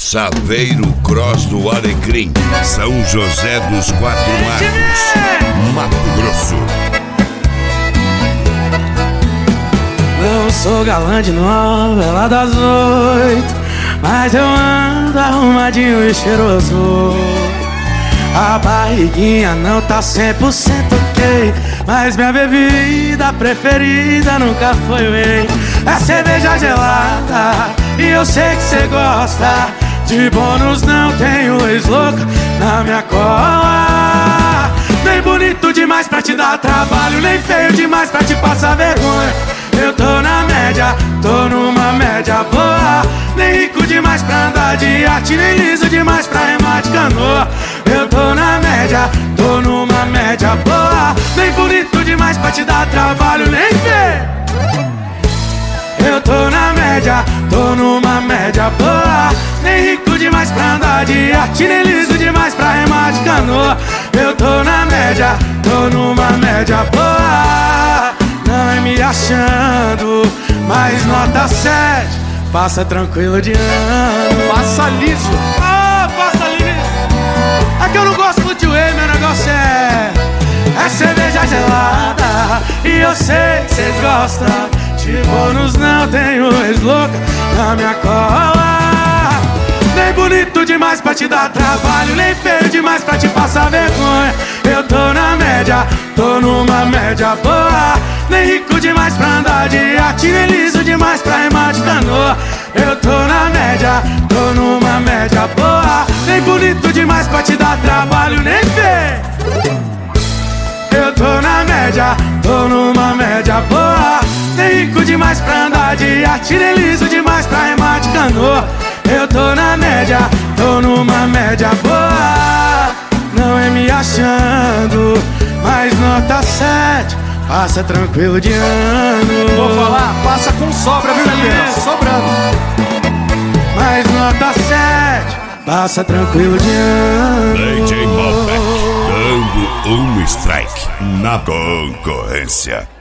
Saveiro Cross do Alecrim, São José dos Quatro Matos, Mato Grosso. Não sou galã de novela das 8, mas eu ando arrumadinho e cheiroso. A barriguinha não tá 100% ok, mas minha bebida preferida nunca foi whey. É cerveja gelada e eu sei que cê gosta. De bônus não tenho ex-louca na minha cola. Nem bonito demais pra te dar trabalho, nem feio demais pra te passar vergonha. Eu tô na média, tô numa média boa. Nem rico demais pra andar de iate, nem liso demais pra remar de canoa. Eu tô na média, tô numa média boa. Nem bonito demais pra te dar trabalho, nem feio. Eu tô na média, tô numa média boa. Nem rico demais pra andar de iate, nem liso demais pra remar de canoa. Eu tô na média, tô numa média boa. Não é me achando, mas nota 7. Passa tranquilo de ano. Passa liso. Ah, passa liso. É que eu não gosto muito de whey, meu negócio é cerveja gelada. E eu sei que cês gostam. De bônus não tenho ex-louca na minha cola. Nem bonito demais pra te dar trabalho, nem feio demais pra te passar vergonha. Eu tô na média, tô numa média boa. Nem rico demais pra andar de iate, nem liso demais pra remar de canoa. Eu tô na média, tô numa média boa. Nem bonito demais pra te dar trabalho, nem feio. Eu tô na média, tô numa média boa. Nem rico demais pra andar de iate, nem liso demais pra remar de canoa. Eu tô na média, tô numa média boa. Não é me achando, mas nota 7. Passa tranquilo de ano. Vou falar, passa com sobra, viu, Juliano? Sobrando. Mas nota 7. Passa tranquilo de ano. DJ Malbec, dando um strike na concorrência.